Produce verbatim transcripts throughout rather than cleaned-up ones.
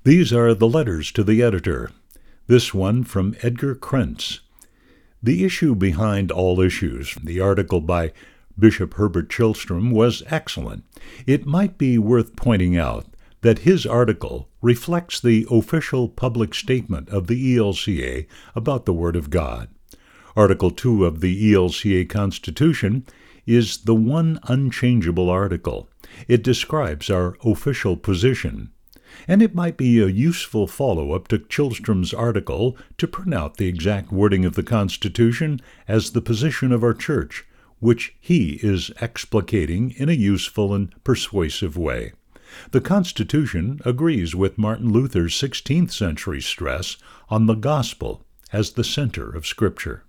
These are the letters to the editor. This one from Edgar Krentz. The issue behind all issues, the article by Bishop Herbert Chilstrom, was excellent. It might be worth pointing out that his article reflects the official public statement of the E L C A about the Word of God. Article two of the E L C A Constitution is the one unchangeable article. It describes our official position, and it might be a useful follow-up to Chilstrom's article to print out the exact wording of the Constitution as the position of our church, which he is explicating in a useful and persuasive way. The Constitution agrees with Martin Luther's sixteenth century stress on the gospel as the center of Scripture.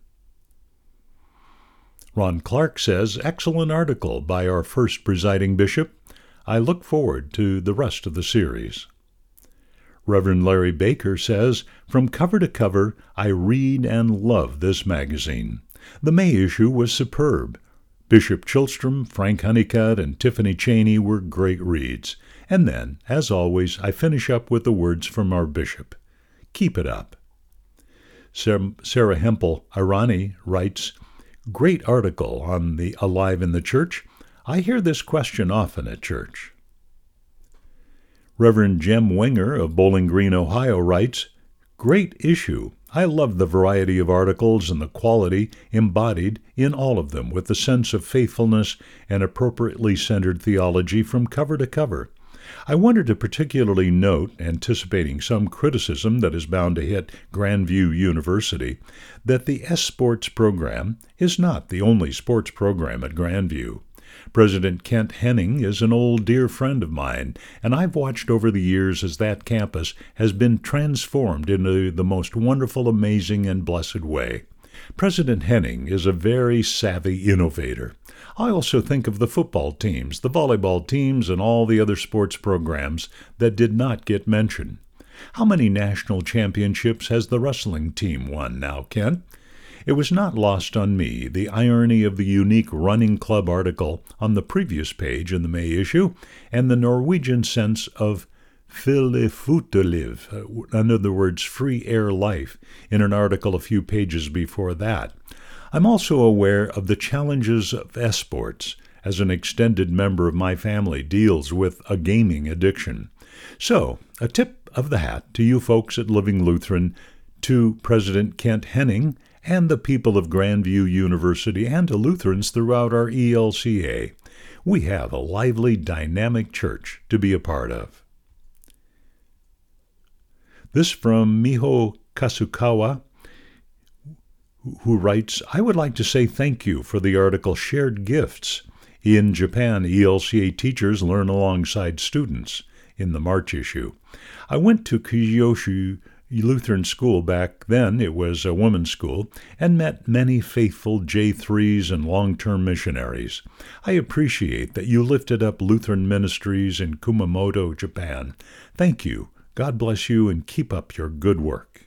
Ron Clark says, excellent article by our first presiding bishop. I look forward to the rest of the series. Reverend Larry Baker says, from cover to cover, I read and love this magazine. The May issue was superb. Bishop Chilstrom, Frank Honeycutt, and Tiffany Cheney were great reads. And then, as always, I finish up with the words from our bishop. Keep it up. Sarah Hempel Irani writes, great article on the Alive in the Church. I hear this question often at church. Reverend Jem Winger of Bowling Green, Ohio writes, great issue. I love the variety of articles and the quality embodied in all of them with the sense of faithfulness and appropriately centered theology from cover to cover. I wanted to particularly note, anticipating some criticism that is bound to hit Grandview University, that the S-Sports program is not the only sports program at Grandview. President Kent Henning is an old dear friend of mine, and I've watched over the years as that campus has been transformed into the most wonderful, amazing, and blessed way. President Henning is a very savvy innovator. I also think of the football teams, the volleyball teams, and all the other sports programs that did not get mentioned. How many national championships has the wrestling team won now, Kent? It was not lost on me the irony of the unique running club article on the previous page in the May issue and the Norwegian sense of fri foteliv, in other words, free air life, in an article a few pages before that. I'm also aware of the challenges of S-Sports, as an extended member of my family deals with a gaming addiction. So, a tip of the hat to you folks at Living Lutheran, to President Kent Henning, and the people of Grandview University, and to Lutherans throughout our E L C A. We have a lively, dynamic church to be a part of. This from Miho Kasukawa, who writes, I would like to say thank you for the article Shared Gifts. In Japan, E L C A teachers learn alongside students in the March issue. I went to Kyoshu Lutheran School back then, it was a women's school, and met many faithful J threes and long-term missionaries. I appreciate that you lifted up Lutheran ministries in Kumamoto, Japan. Thank you. God bless you and keep up your good work.